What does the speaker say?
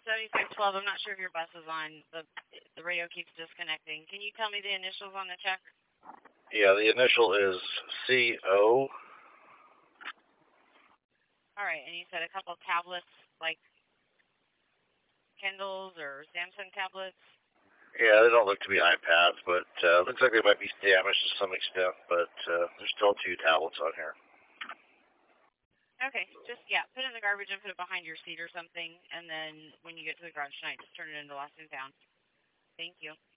7612. I'm not sure if your bus is on. The radio keeps disconnecting. Can you tell me the initials on the check? Yeah, the initial is CO. All right, and you said a couple of tablets, like Kindles or Samsung tablets? Yeah, they don't look to be iPads, but looks like they might be damaged to some extent, but there's still 2 tablets on here. Okay, just, put it in the garbage and put it behind your seat or something, and then when you get to the garage tonight, just turn it into lost and found. Thank you.